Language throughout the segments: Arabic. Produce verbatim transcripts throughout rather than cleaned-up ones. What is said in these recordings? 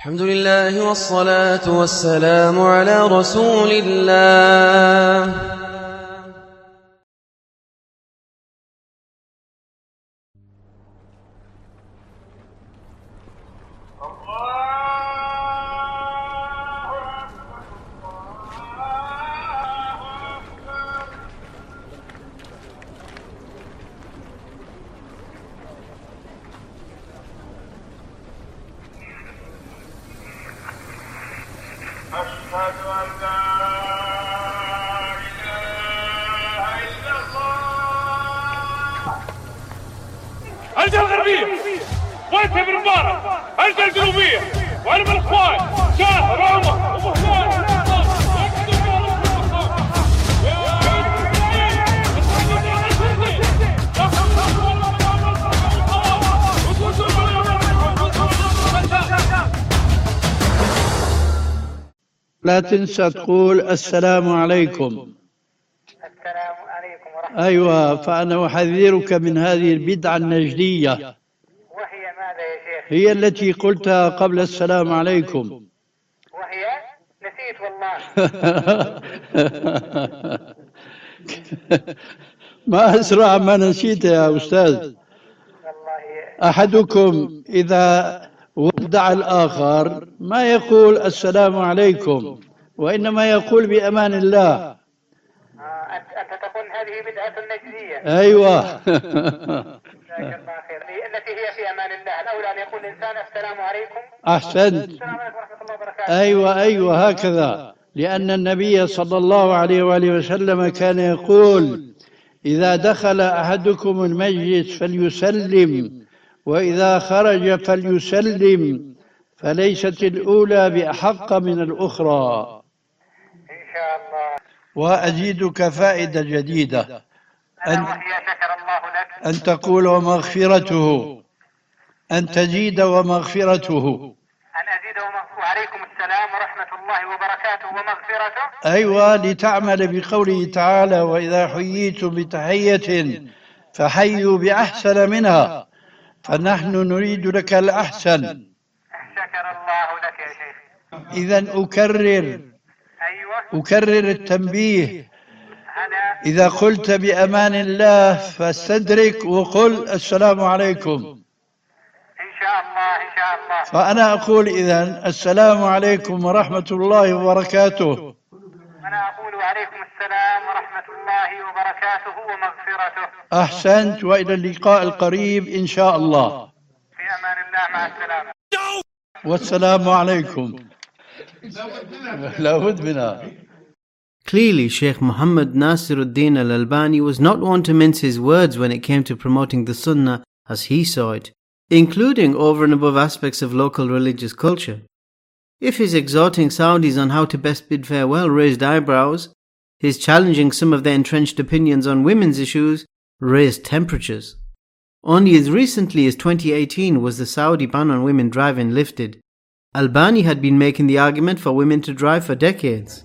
الحمد لله والصلاة والسلام على رسول الله. أشهد أن لا إله إلا الله. الجهة الغربية وانت بن مبارك، الجهة الجنوبية وعلم الإخوان شاهر عمر ومهمان. لا تنسى تقول السلام عليكم. السلام عليكم ورحمة الله. أيوة، فأنا أحذرك من هذه البدعة النجدية. وهي ماذا يا شيخ؟ هي التي قلتها قبل السلام عليكم. وهي نسيت والله. ما أسرع ما نسيت يا أستاذ. والله أحدكم إذا ودع الآخر ما يقول السلام عليكم، وإنما يقول بأمان الله. آه أنت أنت تقول هذه بدعة النجدية. أيوة. جزاك الله خير. التي هي في أمان الله. الأولى أن يقول الإنسان السلام عليكم. أحسنت. السلام عليكم ورحمة الله وبركاته. أيوة أيوة هكذا، لأن النبي صلى الله عليه وآله وسلم كان يقول: إذا دخل أحدكم المجلس فليسلم، وإذا خرج فليسلم، فليست الأولى بأحق من الأخرى. إن شاء الله. وأزيدك فائدة جديدة، أن, وهي شكر الله لك. أن تقول ومغفرته، أن تزيد ومغفرته. أن أزيد ومغفرته. وعليكم السلام ورحمة الله وبركاته ومغفرته. أيوة، لتعمل بقوله تعالى: وإذا حييتم بتحية فحيوا بأحسن منها، فنحن نريد لك الأحسن. شكر الله لك يا شيخ. إذن أكرر أيوة. أكرر التنبيه: أنا إذا قلت بأمان الله فاستدرك وقل السلام عليكم. إن شاء الله إن شاء الله. فأنا أقول إذن السلام عليكم ورحمة الله وبركاته. أنا أقول وعليكم السلام ورحمة الله وبركاته ومغفرته. أحسنت، وإلى اللقاء القريب إن شاء الله. في أمان الله، مع السلامة. والسلام عليكم. لابد منها. Clearly, Sheikh Muhammad Nasiruddin al-Albani was not one to mince his words when it came to promoting the Sunnah as he saw it, including over and above aspects of local religious culture. If his exhorting Saudis on how to best bid farewell raised eyebrows, his challenging some of their entrenched opinions on women's issues raised temperatures. Only as recently as twenty eighteen was the Saudi ban on women driving lifted. Albani had been making the argument for women to drive for decades.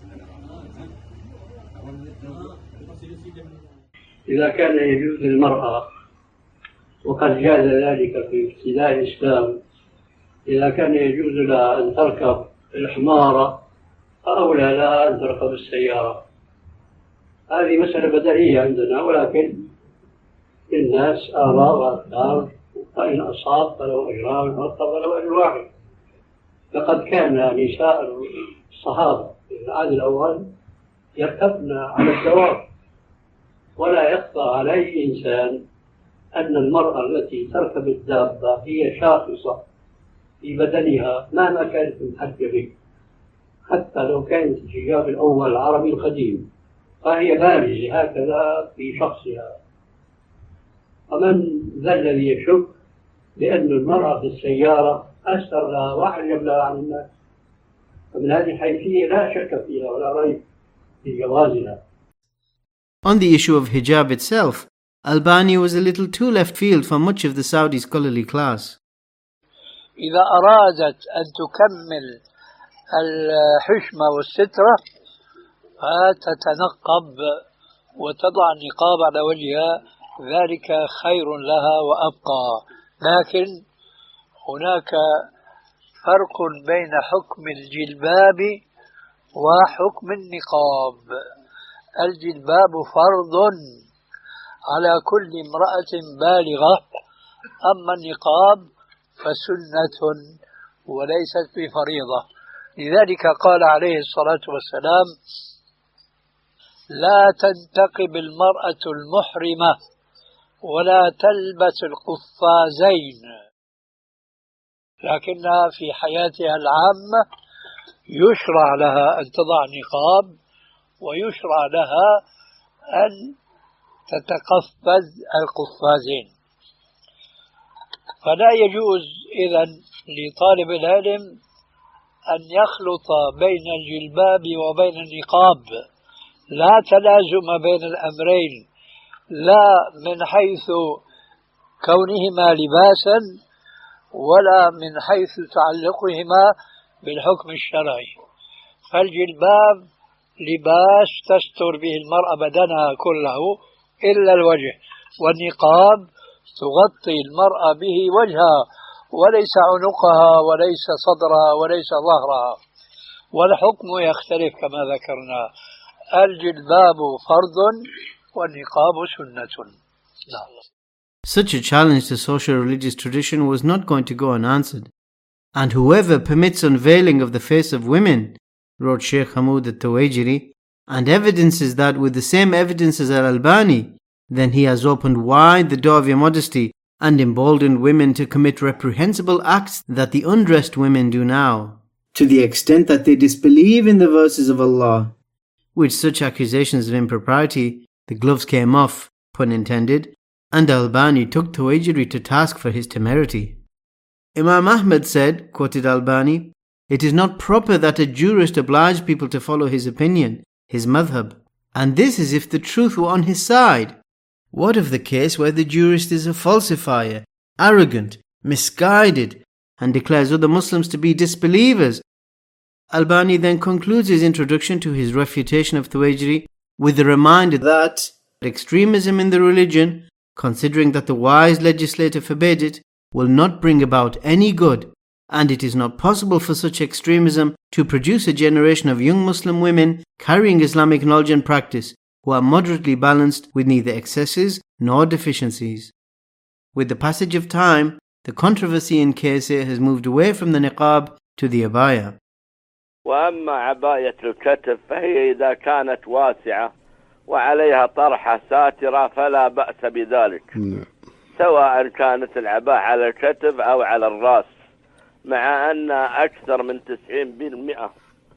إذا كان يجوز للمرأة، وقد جاز ذلك في ابتداء الإسلام، إذا كان يجوز لها أن تركب الحمار فأولى لها أن تركب السيارة. هذه مسألة بديهية عندنا، ولكن الناس آراء وأفكار، فإن أصاب فله أجران وأخطأ فله أجر واحد. لقد كان نساء الصحابة في العهد الأول يركبن على الدواب، ولا يخفى على أي إنسان أن المرأة التي تركب الدابة هي شاخصة في بدنها مهما كانت محجبة، حتى لو كانت الحجاب الأول العربي القديم، فهي بارزة هكذا في شخصها. ومن ذا الذي يشك بأن المرأة في السيارة أستر لها وأحجب لها عن الناس؟ فمن هذه الحيثية لا شك فيها ولا ريب في جوازها. On the issue of hijab itself, Albani was a little too left field for much of the Saudi scholarly class. إذا أرادت أن تكمل الحشمة والسترة فتتنقب وتضع النقاب على وجهها، ذلك خير لها وأبقى. لكن هناك فرق بين حكم الجلباب وحكم النقاب. الجلباب فرض على كل امرأة بالغة، أما النقاب فسنة وليست بفريضة. لذلك قال عليه الصلاة والسلام: لا تنتقب المرأة المحرمة ولا تلبس القفازين، لكنها في حياتها العامة يشرع لها أن تضع نقاب، ويشرع لها أن تتقفز القفازين. فلا يجوز إذن لطالب العلم أن يخلط بين الجلباب وبين النقاب، لا تلازم بين الأمرين، لا من حيث كونهما لباسا ولا من حيث تعلقهما بالحكم الشرعي. فالجلباب لباس تستر به المرأة بدنها كله إلا الوجه، والنقاب تغطي المرأة به وجهها وليس عنقها وليس صدرها وليس ظهرها، والحكم يختلف كما ذكرنا. الجلباب فرض والنقاب سنة. لا. Such a challenge to social religious tradition was not going to go unanswered. And whoever permits unveiling of the face of women, wrote Sheikh Hamoud al-Tuwaijiri, and evidences that with the same evidence as Al-Albani, then he has opened wide the door of immodesty and emboldened women to commit reprehensible acts that the undressed women do now, to the extent that they disbelieve in the verses of Allah. With such accusations of impropriety, the gloves came off, pun intended, and Albani took Tuwaijiri to task for his temerity. Imam Ahmad said, quoted Albani, "It is not proper that a jurist oblige people to follow his opinion, his madhab, and this is if the truth were on his side. What of the case where the jurist is a falsifier, arrogant, misguided, and declares other Muslims to be disbelievers?" Albani then concludes his introduction to his refutation of Tuwaijiri with the reminder that extremism in the religion, considering that the wise legislator forbade it, will not bring about any good, and it is not possible for such extremism to produce a generation of young Muslim women carrying Islamic knowledge and practice who are moderately balanced with neither excesses nor deficiencies. With the passage of time, the controversy in Kayseh has moved away from the niqab to the abaya. وأما عباية الكتف فهي إذا كانت واسعة وعليها طرحة ساترة فلا بأس بذلك، سواء كانت العباءة على الكتف أو على الرأس، مع أن أكثر من تسعين بالمئة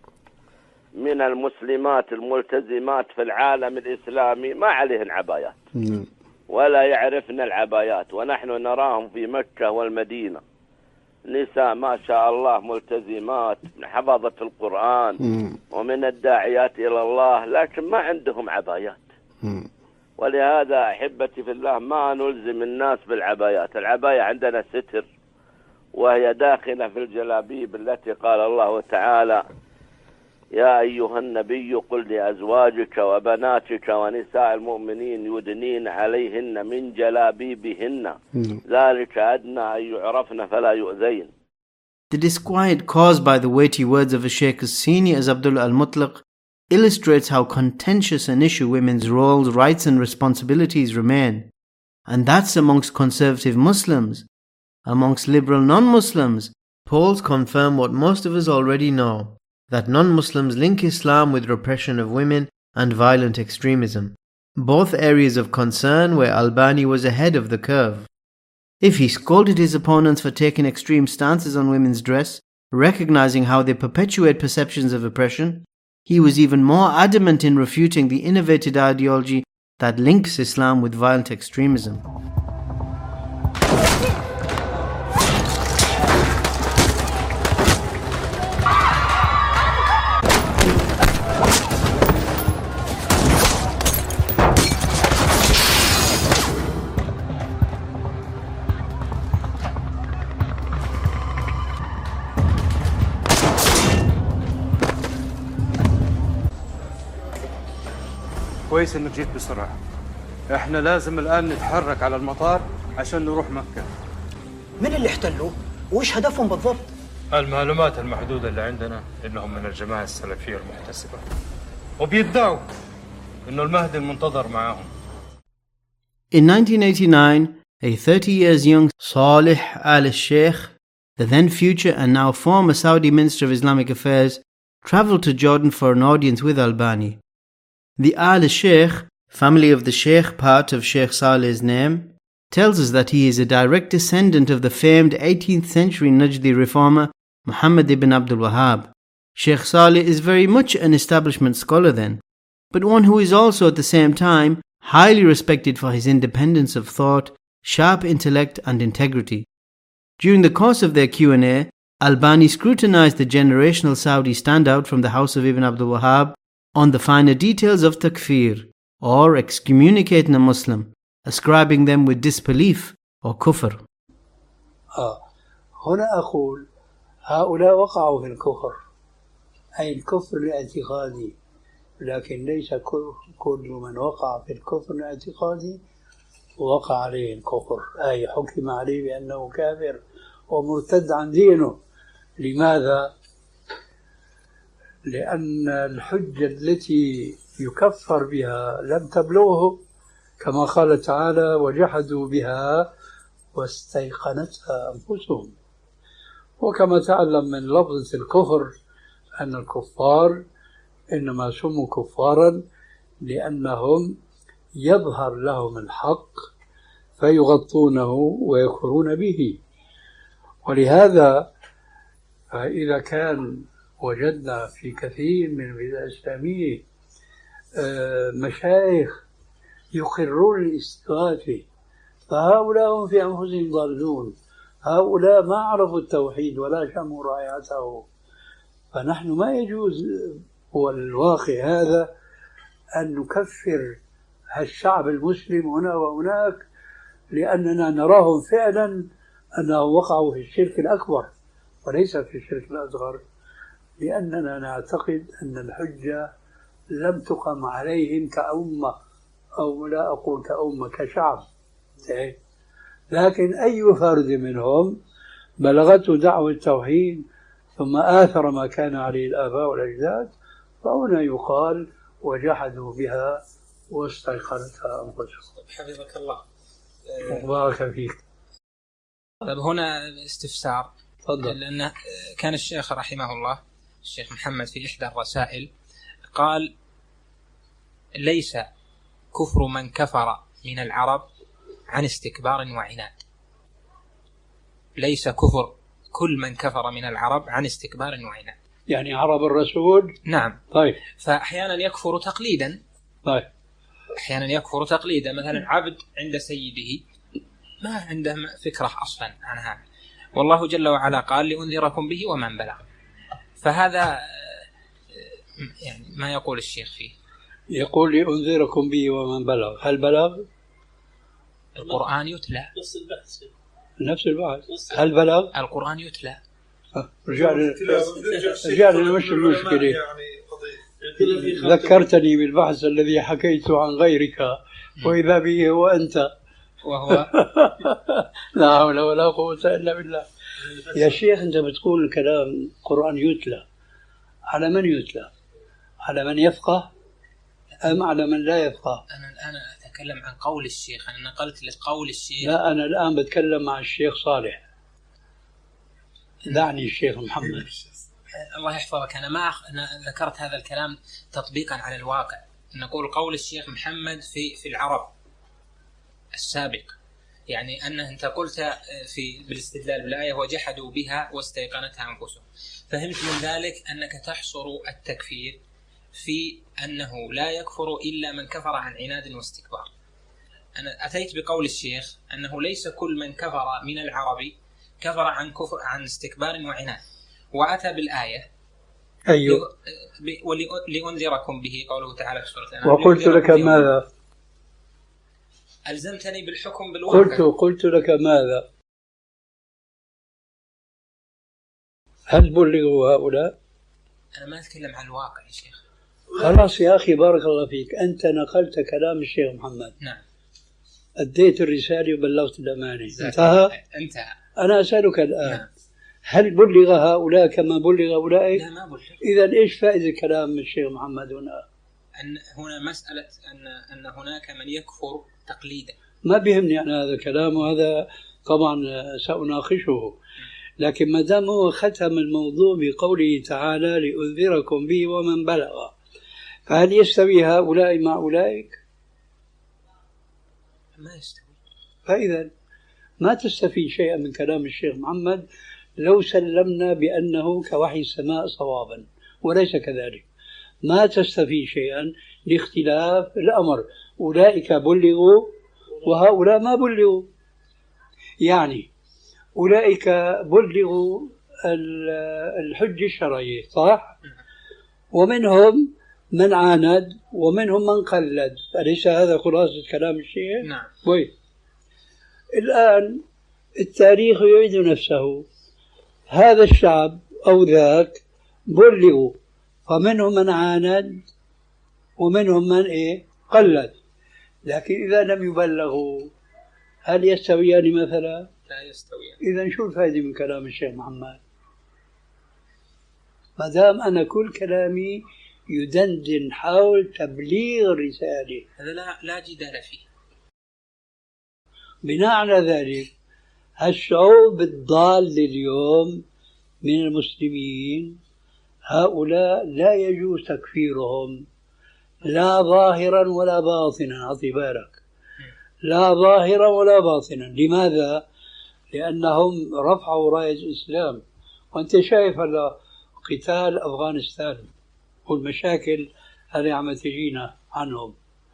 من المسلمات الملتزمات في العالم الإسلامي ما عليهن عبايات ولا يعرفن العبايات، ونحن نراهم في مكة والمدينة نساء ما شاء الله ملتزمات من حفظة القرآن ومن الداعيات إلى الله، لكن ما عندهم عبايات. ولهذا أحبتي في الله ما نلزم الناس بالعبايات. العباية عندنا ستر، وهي داخلة في الجلابيب التي قال الله تعالى: يا أيها النبي قل لأزواجك وبناتك ونساء المؤمنين يدنين عليهن من جلابيبهن ذلك أدنى أن يعرفن فلا يؤذين. The disquiet caused by the weighty words of a sheikh as senior as Abdullah al-Mutlaq illustrates how contentious an issue women's roles, rights and responsibilities remain. And that's amongst conservative Muslims. Amongst liberal non-Muslims, polls confirm what most of us already know, that non-Muslims link Islam with repression of women and violent extremism, both areas of concern where Albani was ahead of the curve. If he scolded his opponents for taking extreme stances on women's dress, recognizing how they perpetuate perceptions of oppression, he was even more adamant in refuting the innovated ideology that links Islam with violent extremism. كويس انك جيت بسرعة. احنا لازم الان نتحرك على المطار عشان نروح مكة. من اللي احتلوا؟ وايش هدفهم بالضبط؟ المعلومات المحدودة اللي عندنا إنهم من الجماعة السلفية المحتسبة، وبيدعوا إنه المهدي المنتظر معاهم. In nineteen eighty-nine, a thirty years young Salih al-Sheikh, the then future and now former Saudi Minister of Islamic Affairs, travelled to Jordan for an audience with Albani. The al-Sheikh, family of the Sheikh part of Sheikh Salih's name, tells us that he is a direct descendant of the famed eighteenth century Najdi reformer Muhammad ibn Abdul Wahhab. Sheikh Salih is very much an establishment scholar then, but one who is also at the same time highly respected for his independence of thought, sharp intellect and integrity. During the course of their Q and A, Albani scrutinized the generational Saudi standout from the house of Ibn Abdul Wahhab on the finer details of takfir, or excommunicating a Muslim, ascribing them with disbelief or kufr. آه. هنا أقول هؤلاء وقعوا في الكفر، أي الكفر الاعتقادي، لكن ليس كل من وقع في الكفر الاعتقادي وقع عليه الكفر، أي حكم عليه بأنه كافر ومرتد عن دينه. لماذا؟ لأن الحجة التي يكفر بها لم تبلغه، كما قال تعالى: وجحدوا بها واستيقنتها أنفسهم. وكما تعلم من لفظة الكفر أن الكفار إنما سموا كفارا لأنهم يظهر لهم الحق فيغطونه ويكفرون به. ولهذا فإذا كان وجدنا في كثير من البلاد الإسلامية مشايخ يقرون الاستغاثة، فهؤلاء هم في أنفسهم ضالون، هؤلاء ما عرفوا التوحيد ولا شموا رائعته. فنحن ما يجوز والواقع هذا أن نكفر الشعب المسلم هنا وهناك لأننا نراهم فعلا أنهم وقعوا في الشرك الأكبر وليس في الشرك الأصغر، لأننا نعتقد أن الحجة لم تقم عليهم كأمة، أو لا أقول كأمة، كشعب. لكن أي فرد منهم بلغته دعوة التوحيد ثم آثر ما كان عليه الآباء والأجداد، فهنا يقال: وجحدوا بها واستيقنتها أنفسهم. حفظك الله. بارك فيك. طيب هنا استفسار. تفضل. لأن كان الشيخ رحمه الله الشيخ محمد في إحدى الرسائل قال: ليس كفر من كفر من العرب عن استكبار وعناد. ليس كفر كل من كفر من العرب عن استكبار وعناد. يعني عرب الرسول؟ نعم. طيب. فأحيانا يكفر تقليدا. طيب. أحيانا يكفر تقليدا، مثلا عبد عند سيده ما عنده فكرة أصلا عن هذا، والله جل وعلا قال: لأنذركم به ومن بلغ. فهذا يعني ما يقول الشيخ فيه؟ يقول: لأنذركم به ومن بلغ. هل بلغ؟ القرآن يتلى. نفس البحث نفس البحث هل بلغ؟ القرآن يتلى. رجعنا رجعنا مش المشكلة. ذكرتني بالبحث الذي حكيت عن غيرك وإذا به هو أنت، وهو لا حول ولا قوة إلا بالله. يا شيخ أنت بتقول الكلام القرآن يتلى، على من يتلى؟ على من يفقه أم على من لا يفقه؟ أنا الآن أتكلم عن قول الشيخ، أنا نقلت لك قول الشيخ. لا، أنا الآن بتكلم مع الشيخ صالح، دعني الشيخ محمد. الله يحفظك، أنا ما أنا ذكرت هذا الكلام تطبيقا على الواقع. نقول قول الشيخ محمد في في العرب السابق، يعني أنه أنت قلت في بالاستدلال بالآية: وجحدوا بها واستيقنتها أنفسهم. فهمت من ذلك أنك تحصر التكفير في أنه لا يكفر إلا من كفر عن عناد واستكبار. أنا أتيت بقول الشيخ أنه ليس كل من كفر من العرب كفر عن كفر عن استكبار وعناد، وأتى بالآية: أيوه، ولأنذركم به، قوله تعالى في سورة الأنعام. وقلت لك ماذا؟ ألزمتني بالحكم بالواقع. قلت قلت لك ماذا؟ هل بلغوا هؤلاء؟ أنا ما أتكلم عن الواقع يا شيخ. خلاص يا أخي، بارك الله فيك، أنت نقلت كلام الشيخ محمد. نعم. أديت الرسالة وبلغت الأمانة. انتهى؟ انتهى. أنا أسألك الآن. نعم. هل بلغ هؤلاء كما بلغ أولئك؟ لا ما بلغ. إذا إيش فائدة كلام الشيخ محمد هنا؟ أن هنا مسألة أن أن هناك من يكفر تقليدا. ما بيهمني أنا هذا الكلام، وهذا طبعا سأناقشه، لكن ما دام هو ختم الموضوع بقوله تعالى لأنذركم به ومن بلغ، فهل يستوي هؤلاء مع أولئك؟ ما يستوي. فإذا ما تستفيد شيئا من كلام الشيخ محمد لو سلمنا بأنه كوحي السماء صوابا، وليس كذلك. ما تستفيد شيئا لاختلاف الأمر، أولئك بلغوا وهؤلاء ما بلغوا. يعني أولئك بلغوا الحجة الشرعية صح؟ ومنهم من عاند ومنهم من قلد، أليس هذا خلاصة كلام الشيخ؟ نعم. وي. الآن التاريخ يعيد نفسه، هذا الشعب أو ذاك بلغوا، فمنهم من عاند ومنهم من إيه؟ قلد. لكن إذا لم يبلغوا هل يستويان مثلا؟ لا يستويان. إذا شو الفائدة من كلام الشيخ محمد؟ ما دام أنا كل كلامي يدندن حول تبليغ الرسالة، هذا لا لا جدال فيه. بناء على ذلك الشعوب الضال اليوم من المسلمين هؤلاء لا يجوز تكفيرهم لا ظاهرا ولا باطنا. أعطي بالك، لا ظاهرا ولا باطنا. لماذا؟ لأنهم رفعوا راية الإسلام، وأنت شايف هلا قتال أفغانستان والمشاكل اللي عم تجينا عنهم،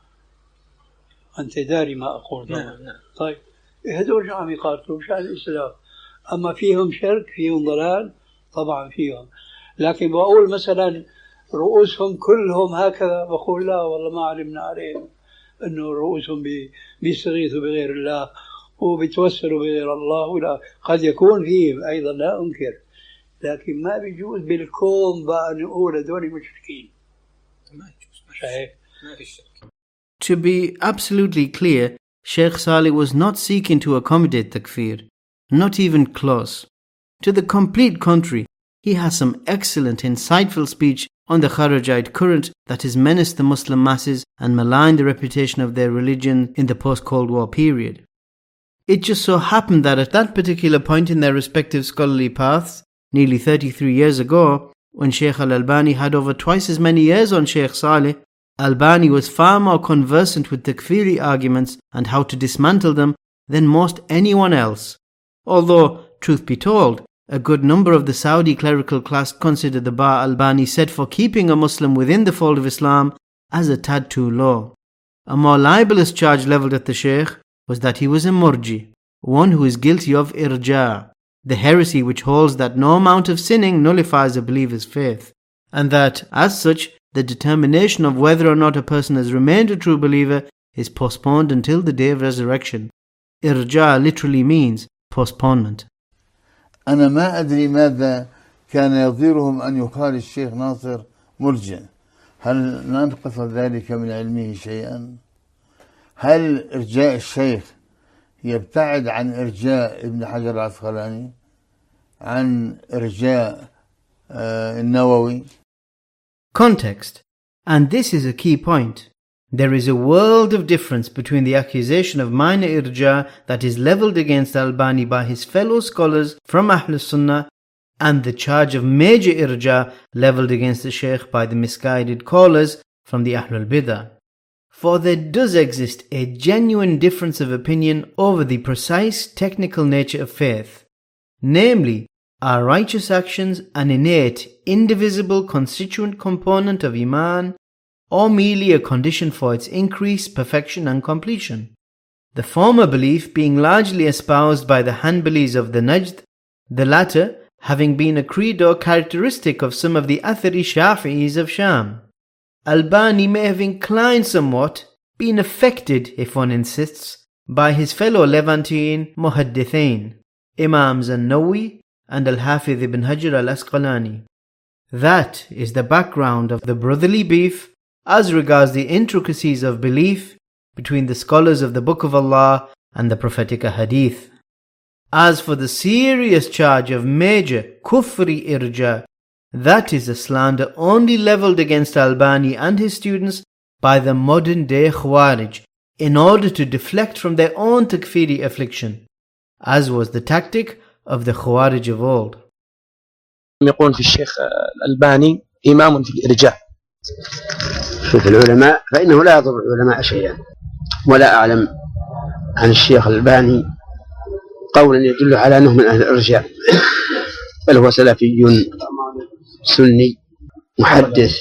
أنت داري ما أقول. نعم نعم. طيب هذول شو عم يقاتلوا مشان الإسلام، أما فيهم شرك فيهم ضلال طبعا فيهم، لكن بقول مثلا رؤوسهم كلهم هكذا، بقول لا والله ما علمنا عليهم أنه رؤوسهم بيستغيثوا بغير الله وبيتوسلوا بغير الله، ولا قد يكون فيهم أيضا لا أنكر، لكن ما بيجوز بالكون بقى نقول هذول مشركين. ما يجوز. ما في شك. To be absolutely clear, Sheikh Saleh was not seeking to accommodate takfir, not even close. To the complete contrary, he has some excellent, insightful speech on the Kharijite current that has menaced the Muslim masses and maligned the reputation of their religion in the post-Cold War period. It just so happened that at that particular point in their respective scholarly paths, nearly thirty-three years ago, when Sheikh Al-Albani had over twice as many years on Sheikh Saleh, Albani was far more conversant with takfiri arguments and how to dismantle them than most anyone else. Although, truth be told, a good number of the Saudi clerical class considered the bar Albani set for keeping a Muslim within the fold of Islam as a tad too low. A more libelous charge levelled at the Sheikh was that he was a murji, one who is guilty of irja, the heresy which holds that no amount of sinning nullifies a believer's faith, and that, as such, the determination of whether or not a person has remained a true believer is postponed until the day of resurrection. Irja literally means postponement. أنا ما أدري ماذا كان يضيرهم أن يقال الشيخ ناصر مرجع. هل ننقص ذلك من علمه شيئا؟ هل إرجاء الشيخ يبتعد عن إرجاء ابن حجر العسقلاني، عن إرجاء النووي؟ Context, and this is a key point. There is a world of difference between the accusation of minor irja that is levelled against Albani by his fellow scholars from Ahl Sunnah and the charge of major irja levelled against the Shaykh by the misguided callers from the Ahlul Bidah. For there does exist a genuine difference of opinion over the precise technical nature of faith, namely, are righteous actions an innate, indivisible constituent component of Iman, or merely a condition for its increase, perfection and completion? The former belief being largely espoused by the Hanbalis of the Najd, the latter having been a credo characteristic of some of the Athari Shafi'is of Sham. Albani may have inclined somewhat, been affected, if one insists, by his fellow Levantine Muhaddithain, Imams An-Nawawi and Al-Hafiz ibn Hajar al-Asqalani. That is the background of the brotherly beef as regards the intricacies of belief between the scholars of the Book of Allah and the Prophetic Hadith. As for the serious charge of major kufri irja, that is a slander only levelled against Albani and his students by the modern day Khawarij in order to deflect from their own takfiri affliction, as was the tactic of the Khawarij of old. يقول في الشيخ الألباني إمام في الإرجاء. شوف العلماء فإنه لا يضر العلماء شيئا، ولا أعلم عن الشيخ الألباني قولا يدل على أنه من أهل الإرجاء، بل هو سلفي سني محدث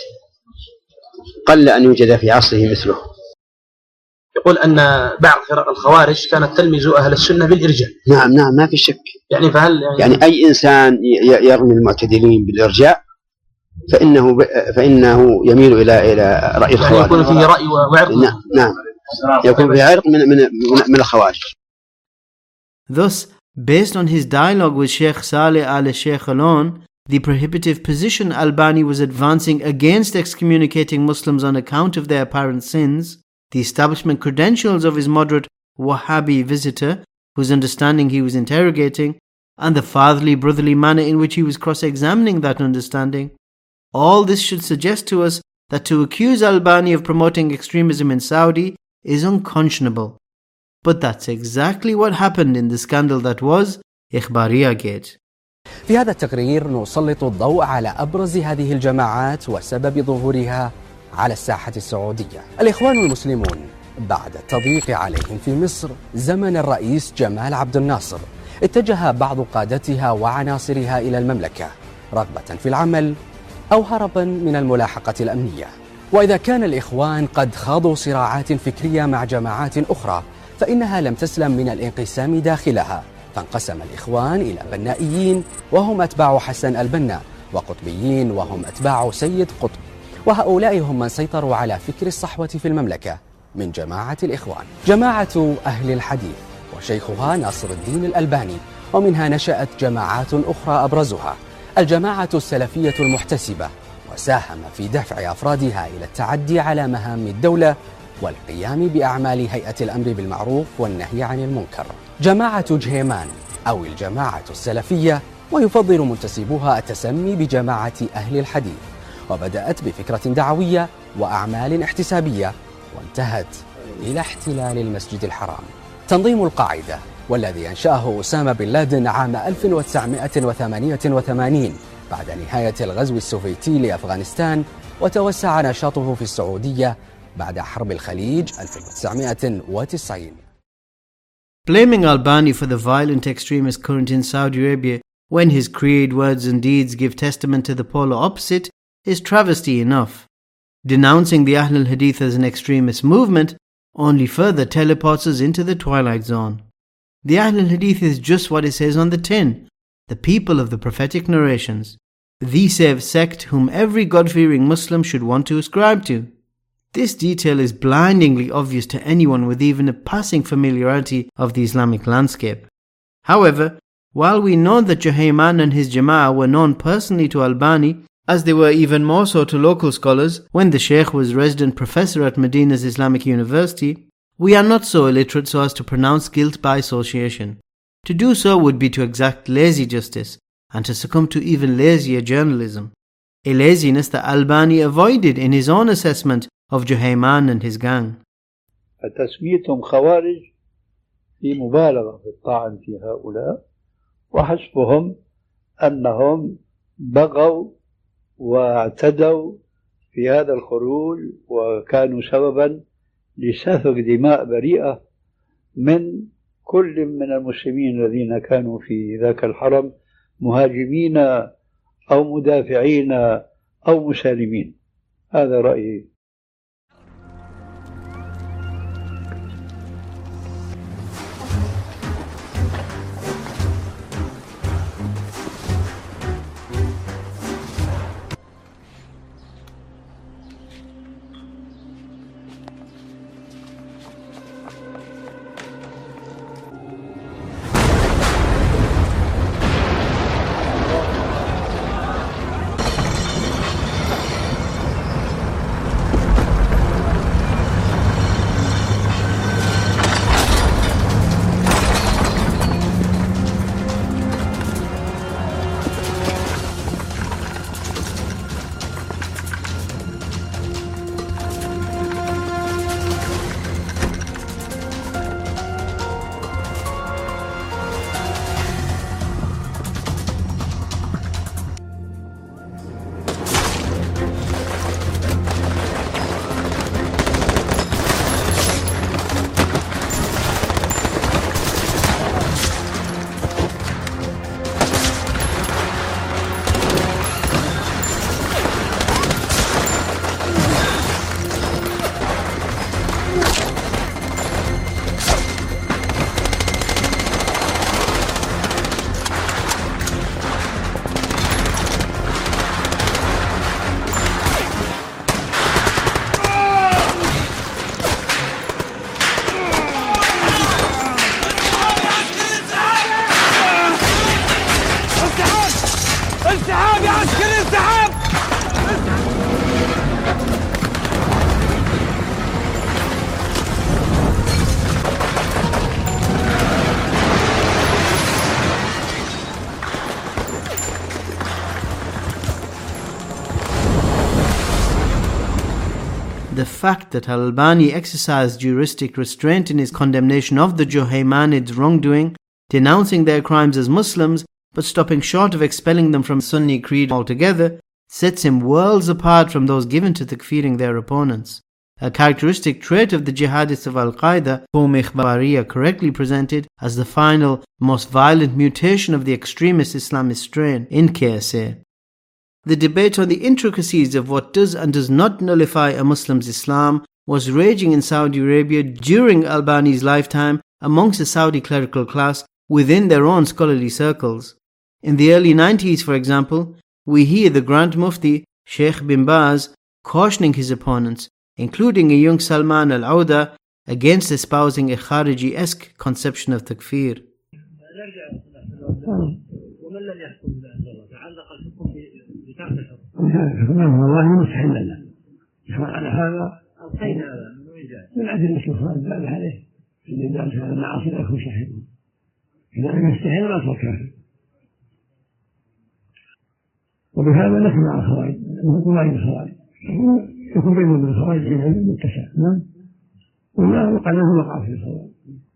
قل أن يوجد في عصره مثله. يقول أن بعض فرق الخوارج كانت تلمز أهل السنة بالإرجاء. نعم نعم ما في شك. يعني فهل يعني, يعني أي إنسان يرمي المعتدلين بالإرجاء فإنه فإنه يميل إلى إلى رأي الخوارج. يعني يكون فيه رأي وعرق. نعم نعم يكون فيه عرق من من من الخوارج. Thus, based on his dialogue with Sheikh Saleh al-Sheikh alone, the prohibitive position Albani was advancing against excommunicating Muslims on account of their apparent sins, the establishment credentials of his moderate Wahhabi visitor, whose understanding he was interrogating, and the fatherly brotherly manner in which he was cross-examining that understanding, all this should suggest to us that to accuse Albani of promoting extremism in Saudi is unconscionable. But that's exactly what happened in the scandal that was Ikhbariya Gate. في هذا التقرير نسلط الضوء على أبرز هذه الجماعات وسبب ظهورها على الساحة السعودية. الإخوان المسلمون بعد التضييق عليهم في مصر زمن الرئيس جمال عبد الناصر، اتجه بعض قادتها وعناصرها إلى المملكة رغبة في العمل أو هربا من الملاحقة الأمنية. وإذا كان الإخوان قد خاضوا صراعات فكرية مع جماعات أخرى فإنها لم تسلم من الانقسام داخلها، فانقسم الإخوان إلى بنائيين وهم أتباع حسن البنا، وقطبيين وهم أتباع سيد قطب، وهؤلاء هم من سيطروا على فكر الصحوة في المملكة من جماعة الإخوان. جماعة أهل الحديث وشيخها ناصر الدين الألباني، ومنها نشأت جماعات أخرى أبرزها الجماعة السلفية المحتسبة، وساهم في دفع أفرادها إلى التعدي على مهام الدولة والقيام بأعمال هيئة الأمر بالمعروف والنهي عن المنكر. جماعة جهيمان أو الجماعة السلفية، ويفضل منتسبوها التسمي بجماعة أهل الحديث، وبدأت بفكرة دعوية وأعمال احتسابية وانتهت إلى احتلال المسجد الحرام. تنظيم القاعدة والذي أنشأه أسامة بن لادن عام ألف وتسعمائة وثمانية وثمانين بعد نهاية الغزو السوفيتي لأفغانستان، وتوسع نشاطه في السعودية بعد حرب الخليج ألف وتسعمائة وتسعين. Blaming Albani for the violent extremist current in Saudi Arabia when his creed, words and deeds give testament to the polar opposite is travesty enough. Denouncing the Ahl al-Hadith as an extremist movement only further teleports us into the twilight zone. The Ahl al-Hadith is just what it says on the tin, the people of the prophetic narrations, the saved sect whom every God-fearing Muslim should want to ascribe to. This detail is blindingly obvious to anyone with even a passing familiarity of the Islamic landscape. However, while we know that Juhayman and his Jama'ah were known personally to Albani, as they were even more so to local scholars when the Sheikh was resident professor at Medina's Islamic University, we are not so illiterate so as to pronounce guilt by association. To do so would be to exact lazy justice and to succumb to even lazier journalism, a laziness that Albani avoided in his own assessment of Juhayman and his gang. تسميتهم خوارج في مبالغة في الطعن في هؤلاء، وحسبهم أنهم بغوا واعتدوا في هذا الخروج وكانوا سببا لسفك دماء بريئة من كل من المسلمين الذين كانوا في ذاك الحرم مهاجمين أو مدافعين أو مسالمين. هذا رأيي. The fact that Al-Albani exercised juristic restraint in his condemnation of the Juhaymanids' wrongdoing, denouncing their crimes as Muslims, but stopping short of expelling them from Sunni creed altogether, sets him worlds apart from those given to takfiring their opponents. A characteristic trait of the jihadists of Al-Qaeda, whom Ikhbariya correctly presented as the final, most violent mutation of the extremist Islamist strain in K S A. The debate on the intricacies of what does and does not nullify a Muslim's Islam was raging in Saudi Arabia during Albani's lifetime amongst the Saudi clerical class within their own scholarly circles. In the early nineties, for example, we hear the Grand Mufti, Sheikh bin Baz, cautioning his opponents, including a young Salman al-Auda, against espousing a Khariji-esque conception of takfir. والله مستحيل لنا على هذا من أجل الاستغفار الدال عليه اللي دال في المعاصي لا يكون صاحبه إذا لم يستحيل لا يصير كافر وبهذا نسمع الخوارج نقول عن الخوارج يكون بينهم الخوارج في العلم متسع نعم ولا يقع له وقع في الخوارج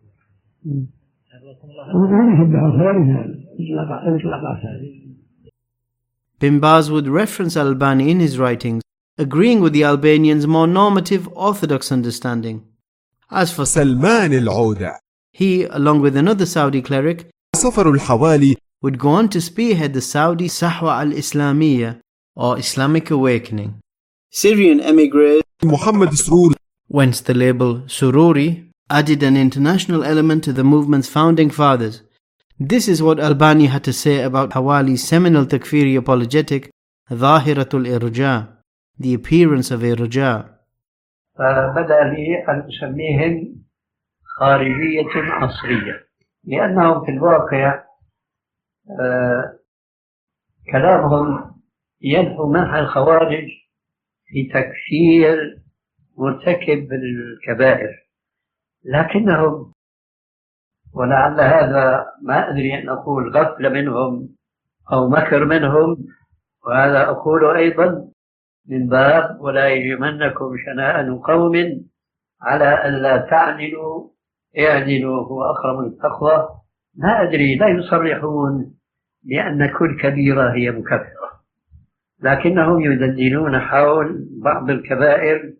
وهم يشبه الخوارج هذا إطلاق هذه. Bin Baz would reference Albani in his writings, agreeing with the Albanians' more normative, orthodox understanding. As for Salman al-Auda, he, along with another Saudi cleric, Safar al-Hawali, would go on to spearhead the Saudi Sahwa al-Islamiyya, or Islamic Awakening. Syrian emigres, Muhammad Sururi, whence the label Sururi, added an international element to the movement's founding fathers. This is what Albani had to say about Hawali's seminal takfiri apologetic, Zahiratul Irja, the appearance of Irja. فبدأ لي أن أسميهم خارجية عصرية لأنهم في الواقع آه كلامهم ينحو منح الخوارج في تكفير مرتكب الكبائر، لكنهم ولعل هذا ما أدري أن أقول غفلة منهم أو مكر منهم، وهذا أقول أيضا من باب ولا يجرمنكم شنآن قوم على ألا تعدلوا اعدلوا هو أقرب للتقوى. ما أدري لا يصرحون بأن كل كبيرة هي مكفرة، لكنهم يدندنون حول بعض الكبائر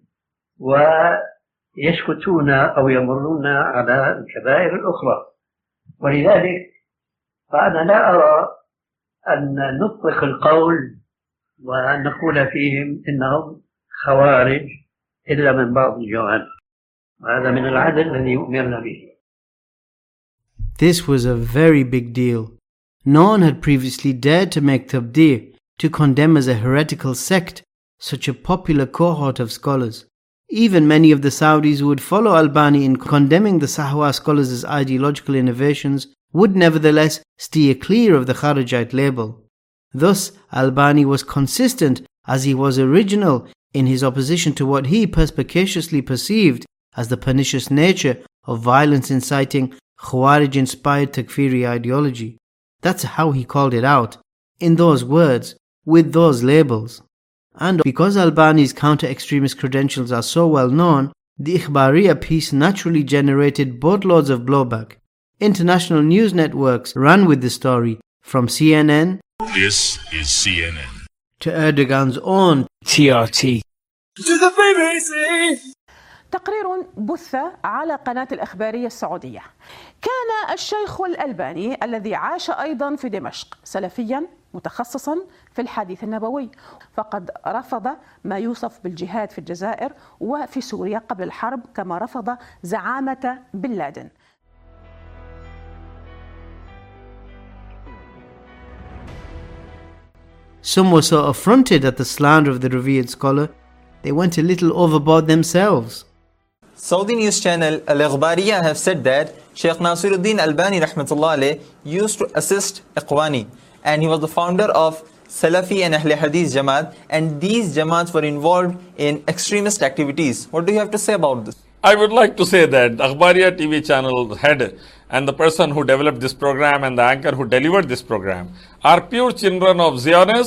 ويسكتون أو يمرون على الكبائر الأخرى. ولذلك فأنا لا أرى أن نطلق القول وأن نقول فيهم إنهم خوارج إلا من بعض الجوانب، وهذا من العدل الذي أمرنا به. This was a very big deal. No one had previously dared to make tabdi', to condemn as a heretical sect, such a popular cohort of scholars. Even many of the Saudis who would follow Albani in condemning the Sahwa scholars' ideological innovations would nevertheless steer clear of the Kharijite label. Thus, Albani was consistent as he was original in his opposition to what he perspicaciously perceived as the pernicious nature of violence inciting Khawarij-inspired Takfiri ideology. That's how he called it out, in those words, with those labels. And because Albani's counter-extremist credentials are so well known, the Ikhbariya piece naturally generated boatloads of blowback. International news networks ran with the story, from C N N This is C N N to Erdogan's own T R T. To the B B C. تقرير بث على قناة الإخبارية السعودية. كان الشيخ الألباني الذي عاش أيضا في دمشق سلفيا متخصصا في الحديث النبوي، فقد رفض ما يوصف بالجهاد في الجزائر وفي سوريا قبل الحرب، كما رفض زعامة بن لادن. Some were so affronted at the slander of the revered scholar, they went a little overboard themselves. Saudi news channel Al-Ikhbariya have said that Sheikh Nasiruddin Albani rahmatullah alayh used to assist Ikhwani, and he was the founder of Salafi and Ahl Hadith Jamaat, and these Jamaats were involved in extremist activities. What do you have to say about this? I would like to say that the Akhbariya T V channel head and the person who developed this program and the anchor who delivered this program are pure children of Zionists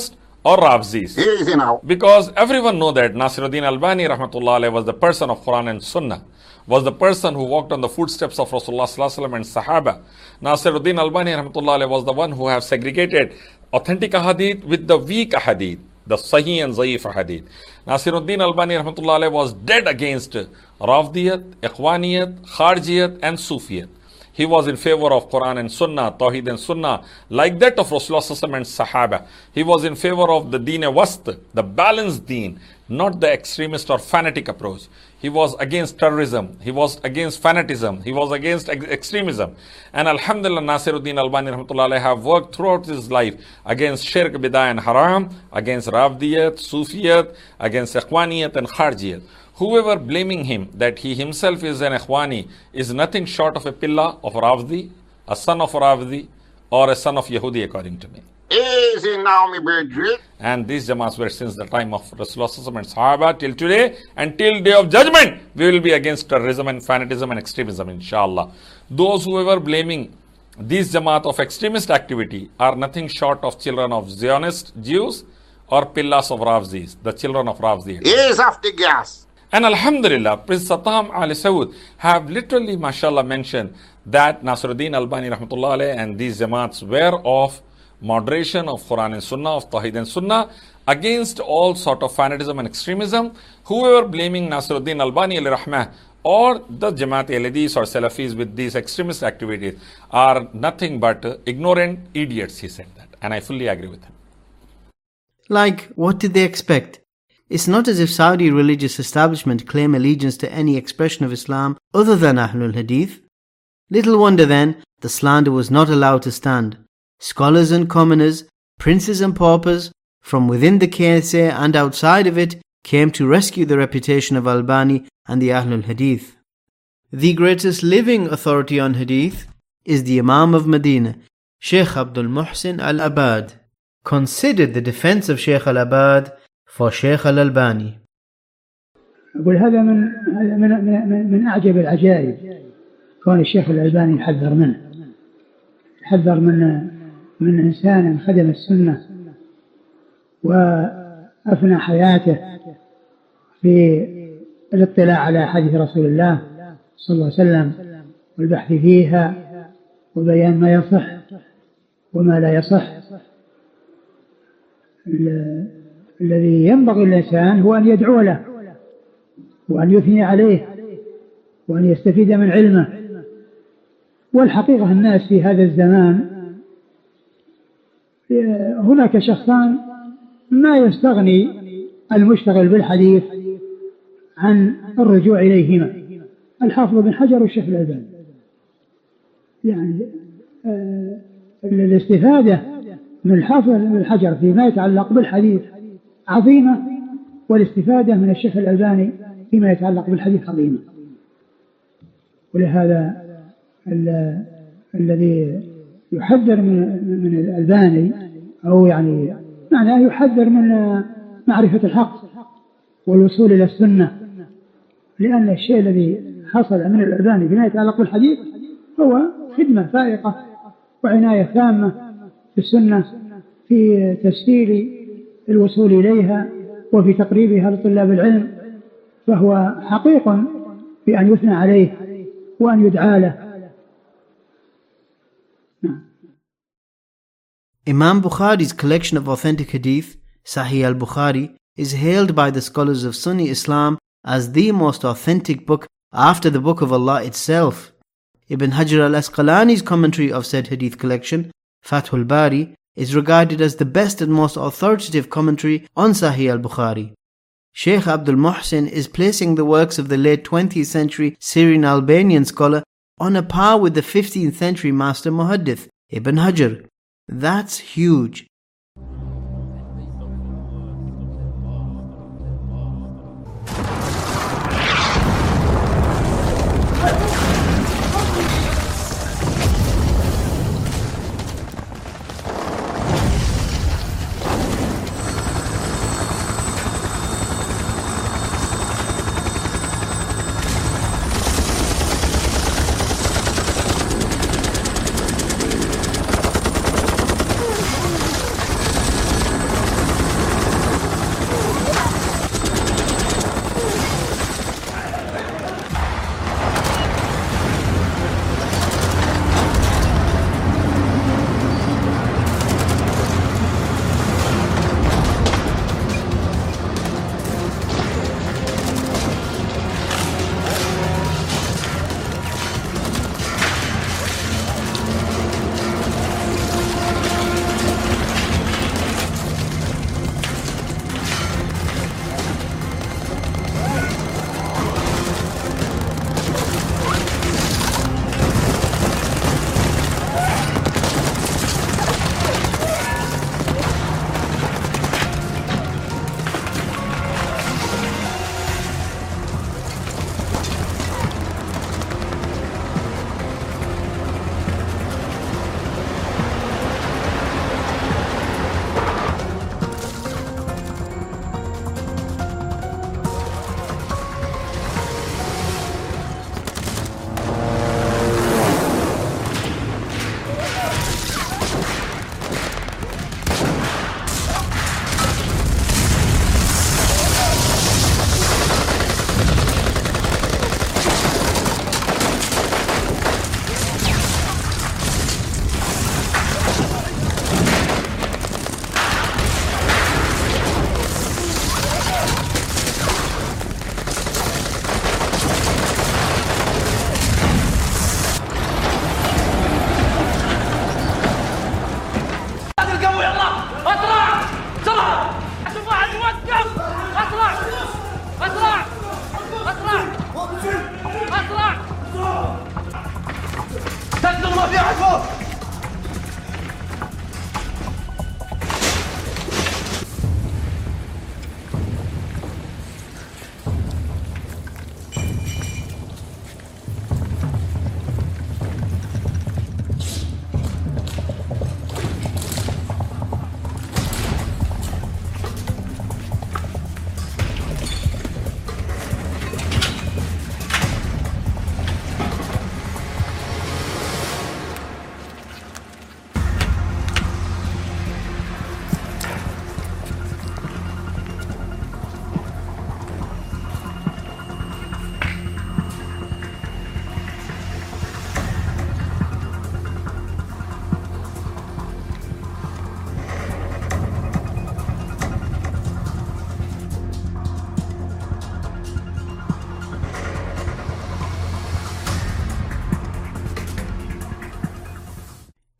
or Rafzis. Easy now. Because everyone know that Nasiruddin Albani rahmatullah alayhi was the person of Quran and Sunnah, was the person who walked on the footsteps of Rasulullah sallallahu alaihi wasallam and Sahaba. Nasiruddin Albani rahmatullah alayhi was the one who have segregated authentic ahadith with the weak ahadith, the Sahih and Zaif ahadith. Nasiruddin Albani rahmatullah alayhi was dead against Rafdiyat, Ikhwaniyat, Kharjiyat and Sufiyat. He was in favor of Quran and Sunnah, Tawheed and Sunnah, like that of Rasulullah sallallahu alaihi wasallam and Sahaba. He was in favor of the Deen Wast, the balanced Deen, not the extremist or fanatic approach. He was against terrorism. He was against fanatism. He was against ex extremism. And Alhamdulillah, Nasiruddin Albani rahmatullah alayhi have worked throughout his life against Shirk, Bidah and Haram, against Rafdiyat, Sufiyat, against Ikhwaniyat and Kharjiyat. Whoever blaming him that he himself is an Ikhwani is nothing short of a pillar of Rafdi, a son of Rafdi, or a son of Yahudi according to me. Easy now, me brethren. And these Jamaats were since the time of Rasulullah and Sahaba till today, until day of judgment, we will be against terrorism and fanatism and extremism, inshallah. Those whoever blaming these Jamaat of extremist activity are nothing short of children of Zionist Jews or pillars of Rafzis, the children of Rafzi. Ease off the gas. And Alhamdulillah, Prince Satam Ali Saud have literally, mashallah, mentioned that Nasiruddin Albani rahmatullah alayhi and these Jamaats were of moderation, of Quran and Sunnah, of Tawheed and Sunnah, against all sort of fanatism and extremism. Whoever blaming Nasiruddin Albani alayhi rahmah or the Jamaat Ahladis or Salafis with these extremist activities are nothing but uh, ignorant idiots, he said that. And I fully agree with him. Like, what did they expect? It's not as if Saudi religious establishment claim allegiance to any expression of Islam other than Ahlul Hadith. Little wonder then, the slander was not allowed to stand. Scholars and commoners, princes and paupers, from within the K S A and outside of it, came to rescue the reputation of Albani and the Ahlul Hadith. The greatest living authority on Hadith is the Imam of Medina, Sheikh Abdul Muhsin Al-Abad. Considered the defense of Sheikh Al-Abad for Sheikh Al-Albani. أقول هذا من من من من أعجب العجائب كون الشيخ الألباني يحذر منه، يحذر من من إنسان خدم السنة وأفنى حياته في الاطلاع على حديث رسول الله صلى الله عليه وسلم والبحث فيها وبيان ما يصح وما لا يصح. الذي ينبغي الإنسان هو أن يدعو له وأن يثني عليه وأن يستفيد من علمه. والحقيقة الناس في هذا الزمان هناك شخصان ما يستغني المشتغل بالحديث عن الرجوع إليهما، الحافظ بن حجر والشيخ الألباني. يعني آه الاستفادة من الحافظ بن حجر فيما يتعلق بالحديث عظيمة، والاستفادة من الشيخ الألباني فيما يتعلق بالحديث عظيمة. ولهذا الذي يحذر من من الألباني أو يعني معناه يحذر من معرفة الحق والوصول إلى السنة، لأن الشيء الذي حصل من الألباني فيما يتعلق بالحديث هو خدمة فائقة وعناية تامة في السنة في تسهيل الوصول إليها وفي تقريبها لطلاب العلم، فهو حقيق بأن يثنى عليه وأن يدعى له. Imam Bukhari's collection of authentic hadith, Sahih al-Bukhari, is hailed by the scholars of Sunni Islam as the most authentic book after the Book of Allah itself. Ibn Hajar al-Asqalani's commentary of said hadith collection, Fathul Bari, is regarded as the best and most authoritative commentary on Sahih al-Bukhari. Sheikh Abdul Muhsin is placing the works of the late twentieth century Syrian Albanian scholar on a par with the fifteenth century master Muhaddith, Ibn Hajar. That's huge.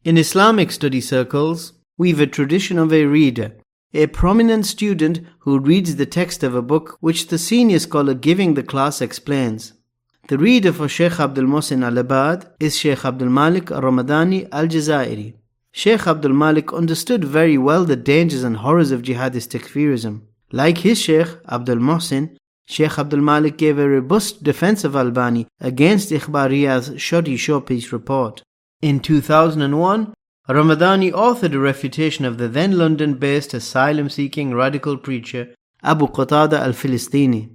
In Islamic study circles, we've a tradition of a reader, a prominent student who reads the text of a book which the senior scholar giving the class explains. The reader for Sheikh Abdul Mohsin Al-Abad is Sheikh Abdul Malik Al-Ramadani Al-Jazairi. Sheikh Abdul Malik understood very well the dangers and horrors of jihadist takfirism. Like his Sheikh Abdul Mohsin, Sheikh Abdul Malik gave a robust defense of Albani against Ikhbariya's shoddy showpiece report. In two thousand one, Ramadani authored a refutation of the then London-based asylum-seeking radical preacher Abu Qatada al-Filistini.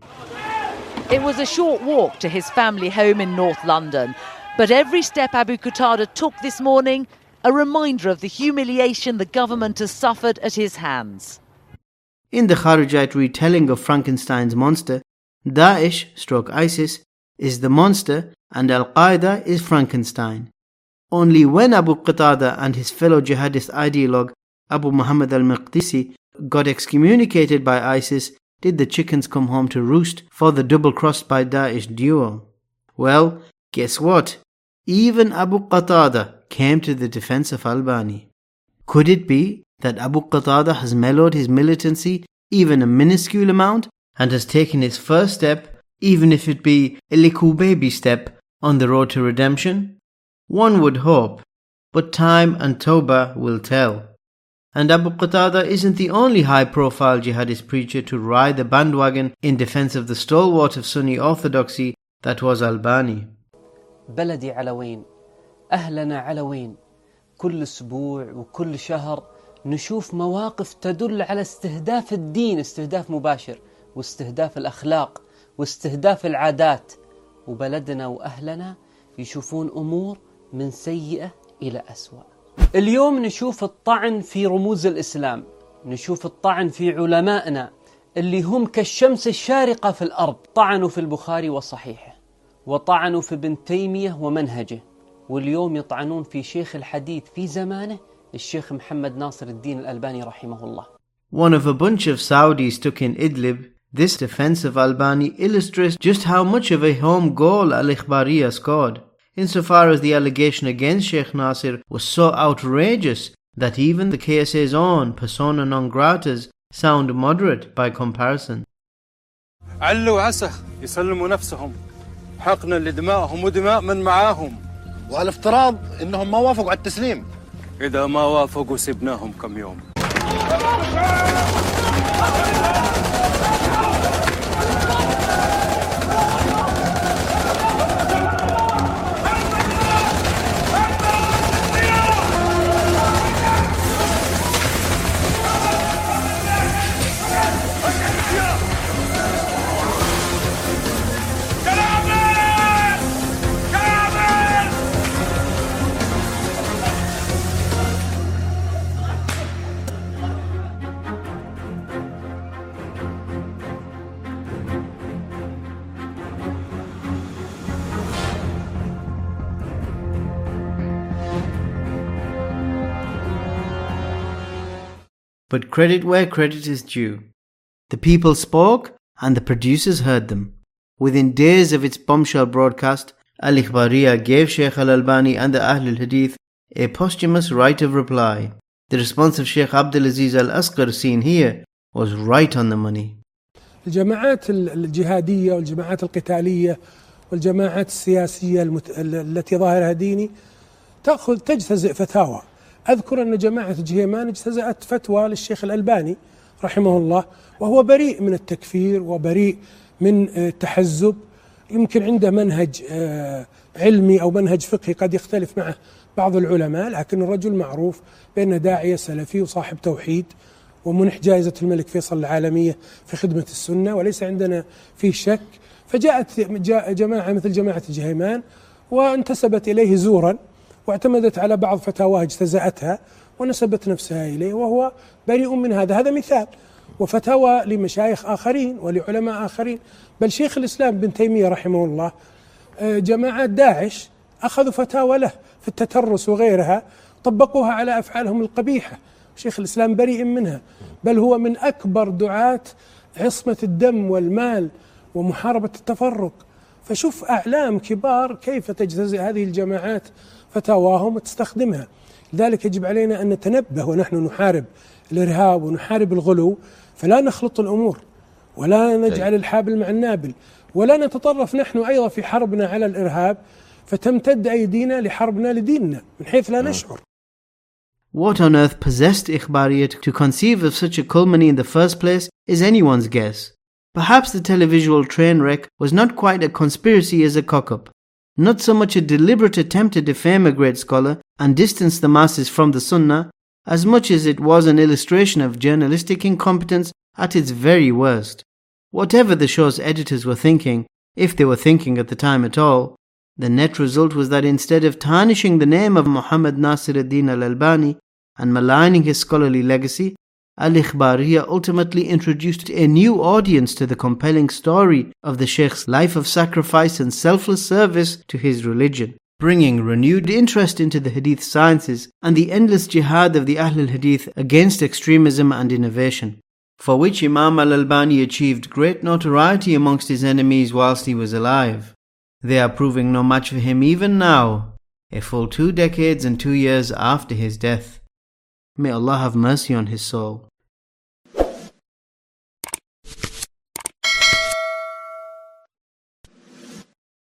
It was a short walk to his family home in North London, but every step Abu Qatada took this morning, a reminder of the humiliation the government has suffered at his hands. In the Kharijite retelling of Frankenstein's monster, Daesh stroke ISIS is the monster and Al-Qaeda is Frankenstein. Only when Abu Qatada and his fellow jihadist ideologue Abu Muhammad al-Maqdisi got excommunicated by ISIS did the chickens come home to roost for the double-crossed by Daesh duo. Well, guess what? Even Abu Qatada came to the defense of Albani. Could it be that Abu Qatada has mellowed his militancy even a minuscule amount and has taken his first step, even if it be a little baby step, on the road to redemption? One would hope, but time and Tawbah will tell. And Abu Qatada isn't the only high-profile jihadist preacher to ride the bandwagon in defense of the stalwart of Sunni orthodoxy that was Albani. بلدي علوين، أهلنا علوين. كل أسبوع وكل شهر نشوف مواقف تدل على استهداف الدين، استهداف مباشر، واستهداف الأخلاق، واستهداف العادات، وبلدنا وأهلنا يشوفون أمور من سيئة إلى أسوأ. اليوم نشوف الطعن في رموز الإسلام، نشوف الطعن في علمائنا اللي هم كالشمس الشارقة في الأرض. طعنوا في البخاري وصحيحه، وطعنوا في ابن تيمية ومنهجه، واليوم يطعنون في شيخ الحديث في زمانه الشيخ محمد ناصر الدين الألباني رحمه الله. One of a bunch of Saudis took in Idlib, this defense of Albani illustrates just how much of a home goal Al-Ikhbariya scored, insofar as the allegation against Sheikh Nasir was so outrageous that even the K S A's own persona non gratas sound moderate by comparison. علوا عسى يسلموا نفسهم حقنا لدمائهم ودماء من معاهم، وعلى افتراض انهم ما وافقوا على التسليم. إذا ما وافقوا سبناهم كم يوم. But credit where credit is due. The people spoke and the producers heard them. Within days of its bombshell broadcast, Al-Ikhbariya gave Sheikh Al-Albani and the Ahl al-Hadith a posthumous right of reply. The response of Sheikh Abdul Aziz Al-Asqar seen here was right on the money. الجماعات الجهادية والجماعات القتالية والجماعات السياسية المت... التي ظاهرها ديني تأخذ تجتزئ فتاوى. أذكر أن جماعة جهيمان اجتزأت فتوى للشيخ الألباني رحمه الله، وهو بريء من التكفير وبريء من التحزب. يمكن عنده منهج علمي أو منهج فقهي قد يختلف معه بعض العلماء، لكن الرجل معروف بأنه داعية سلفي وصاحب توحيد ومنح جائزة الملك فيصل العالمية في خدمة السنة، وليس عندنا فيه شك. فجاءت جماعة مثل جماعة جهيمان وانتسبت إليه زورا، واعتمدت على بعض فتاواه اجتزأتها ونسبت نفسها إليه، وهو بريء من هذا. هذا مثال، وفتاوى لمشايخ آخرين ولعلماء آخرين. بل شيخ الإسلام بن تيمية رحمه الله جماعات داعش أخذوا فتاوى له في التترس وغيرها طبقوها على أفعالهم القبيحة، شيخ الإسلام بريء منها، بل هو من أكبر دعاة عصمة الدم والمال ومحاربة التفرق. فشوف أعلام كبار كيف تجتزئ هذه الجماعات فتاواهم وتستخدمها. لذلك يجب علينا أن نتنبه ونحن نحارب الإرهاب ونحارب الغلو، فلا نخلط الأمور ولا نجعل الحابل مع النابل، ولا نتطرف نحن أيضا في حربنا على الإرهاب فتمتد أيدينا لحربنا لديننا من حيث لا نشعر. What on earth possessed Ikhbariyat to conceive of such a calumny in the first place is anyone's guess. Perhaps the televisual train wreck was not quite a conspiracy as a cock-up, not so much a deliberate attempt to defame a great scholar and distance the masses from the Sunnah, as much as it was an illustration of journalistic incompetence at its very worst. Whatever the show's editors were thinking, if they were thinking at the time at all, the net result was that instead of tarnishing the name of Muhammad Nasiruddin al-Albani and maligning his scholarly legacy, Al-Ikhbariyya ultimately introduced a new audience to the compelling story of the Shaykh's life of sacrifice and selfless service to his religion, bringing renewed interest into the Hadith sciences and the endless jihad of the Ahl al-Hadith against extremism and innovation, for which Imam al-Albani achieved great notoriety amongst his enemies whilst he was alive. They are proving no match for him even now, a full two decades and two years after his death. May Allah have mercy on his soul.